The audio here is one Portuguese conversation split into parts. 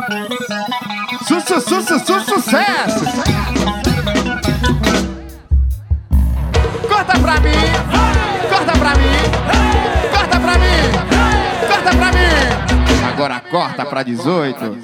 Sucesso! Corta pra mim! Corta pra mim! Corta pra mim! Corta pra mim! Agora corta pra 18.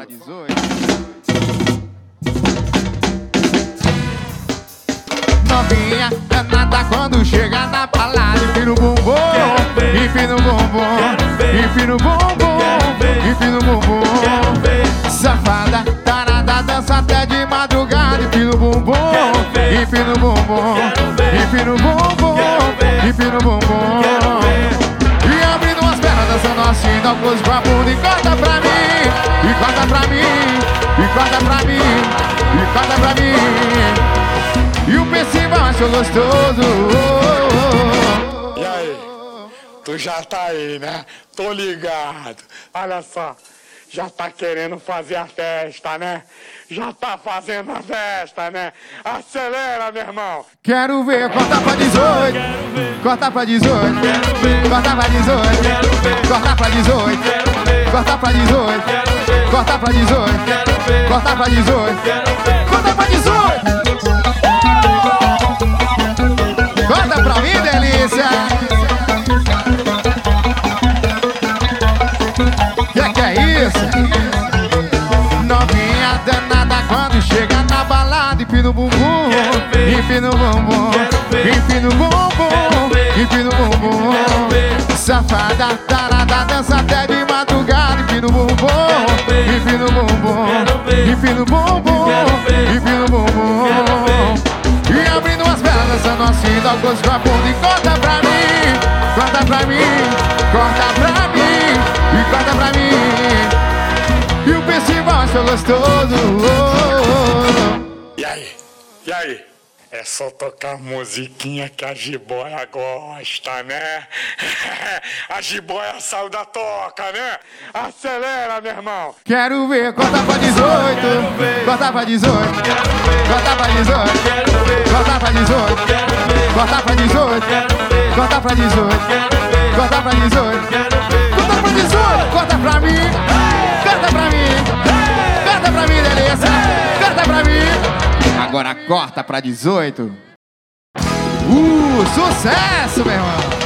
Novinha danada quando chega na balada. Empina o bumbum, empina o bumbum, empina o bumbum, empina o bumbum. Safada, tarada, dança até de madrugada. Empina o bumbum, empina o bumbum, empina o bumbum, empina o bumbum. E abrindo as pernas, dançando assim, dá um close pra bunda. E corta pra mim, e corta pra mim, e corta pra mim, e corta pra mim. E o festival achou gostoso. E aí? Tu já tá aí, né? Tô ligado. Olha só, já tá querendo fazer a festa, né? Já tá fazendo a festa, né? Acelera, meu irmão. Quero ver, corta pra 18. Corta pra 18. Corta pra 18. Corta pra 18. Corta pra 18. Corta pra 18. Corta pra 18. Corta pra 18. Corta pra mim, delícia! Que é isso? Novinha danada quando chega na balada. Empina o bumbum, empina o bumbum, empina o bumbum, empina o bumbum. Safada, tarada, dança até de madrugada. Empina o bumbum, empina o bumbum, empina o bumbum, empina o bumbum. E abrindo as pernas, dançando assim, dá o gosto com a bunda. E corta pra mim, corta pra mim, corta pra mim, e corta pra mim. E o festival achou gostoso. E aí? E aí? É só tocar musiquinha que a jiboia gosta, né? A jiboia saiu da toca, né? Acelera, meu irmão. Quero ver, corta pra 18. Corta pra 18. Corta pra 18. Corta pra 18. Corta pra 18. Corta pra 18. Corta pra 18. Corta pra 18. Corta pra mim. Corta pra mim. Corta pra mim, delícia. Corta pra mim. Agora corta pra 18. Sucesso, meu irmão.